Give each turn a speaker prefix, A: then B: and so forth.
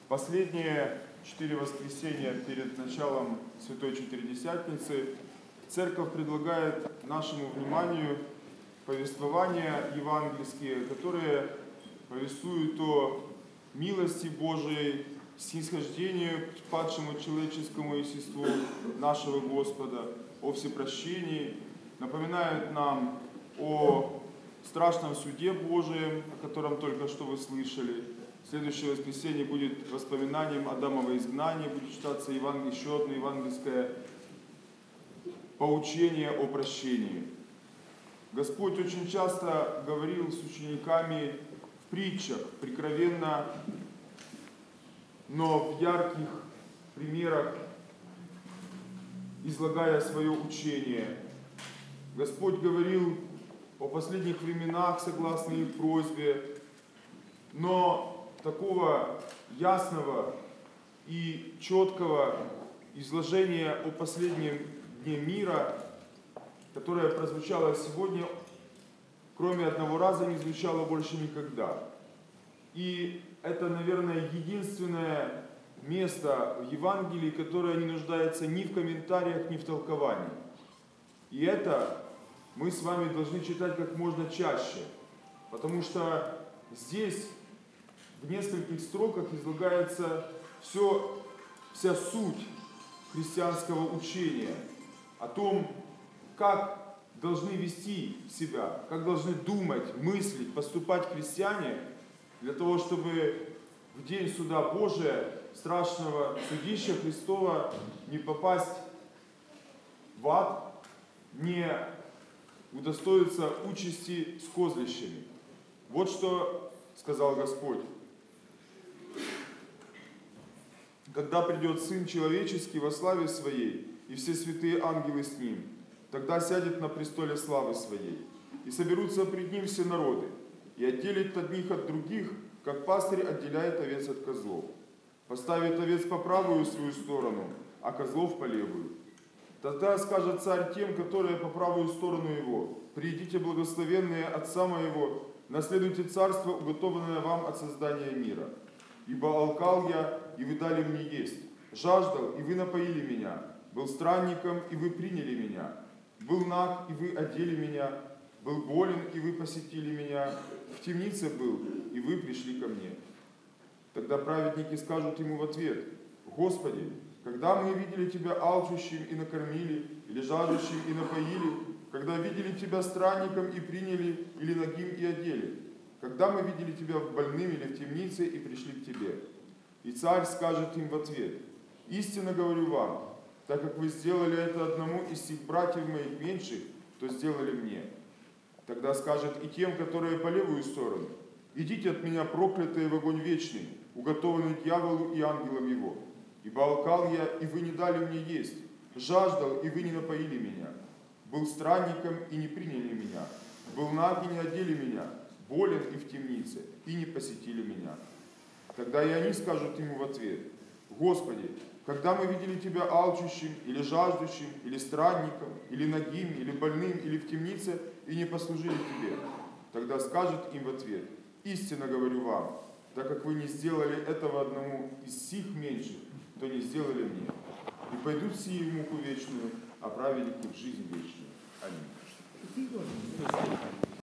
A: Последние 4 воскресенья перед началом Святой Четыредесятницы Церковь предлагает нашему вниманию повествования евангельские, которые повествуют о милости Божией, снисхождению к падшему человеческому естеству нашего Господа, о всепрощении, напоминают нам о страшном суде Божием, о котором только что вы слышали. Следующее воскресенье будет воспоминанием Адамова изгнания, будет читаться еще одно евангельское поучение о прощении. Господь очень часто говорил с учениками в притчах, прикровенно, но в ярких примерах, излагая свое учение. Господь говорил о последних временах, согласно их просьбе, но такого ясного и четкого изложения о последнем дне мира, которое прозвучало сегодня, кроме одного раза, не звучало больше никогда. И это, наверное, единственное место в Евангелии, которое не нуждается ни в комментариях, ни в толковании. И это мы с вами должны читать как можно чаще, потому что здесь в нескольких строках излагается вся суть христианского учения о том, как должны вести себя, как должны думать, мыслить, поступать христиане для того, чтобы в день суда Божия, страшного судища Христова, не попасть в ад, не удостоиться участи с козлищами. Вот что сказал Господь. Когда придет Сын Человеческий во славе Своей, и все святые ангелы с Ним, тогда сядет на престоле славы Своей, и соберутся пред Ним все народы, и отделит одних от других, как пастырь отделяет овец от козлов. Поставит овец по правую свою сторону, а козлов по левую. Тогда скажет царь тем, которые по правую сторону его: «Придите, благословенные Отца моего, наследуйте царство, уготованное вам от создания мира. Ибо алкал я, и вы дали мне есть, жаждал, и вы напоили меня, был странником, и вы приняли меня, был наг, и вы одели меня, был болен, и вы посетили меня, в темнице был, и вы пришли ко мне». Тогда праведники скажут ему в ответ: «Господи, когда мы видели Тебя алчущим и накормили, или жаждущим и напоили, когда видели Тебя странником и приняли, или нагим и одели? Когда мы видели Тебя больным или в темнице и пришли к Тебе?» И царь скажет им в ответ: «Истинно говорю вам, так как вы сделали это одному из сих братьев моих меньших, то сделали мне». Тогда скажет и тем, которые по левую сторону: «Идите от меня, проклятые, в огонь вечный, уготованный дьяволу и ангелам его. Ибо алкал я, и вы не дали мне есть, жаждал, и вы не напоили меня, был странником, и не приняли меня, был наг, и не одели меня, болен и в темнице, и не посетили меня». Тогда и они скажут ему в ответ: «Господи, когда мы видели Тебя алчущим, или жаждущим, или странником, или нагим, или больным, или в темнице, и не послужили Тебе?» Тогда скажет им в ответ: «Истинно говорю вам, так как вы не сделали этого одному из сих меньших, то не сделали мне. И пойдут сии в муку вечную, а праведники в жизнь вечную». Аминь.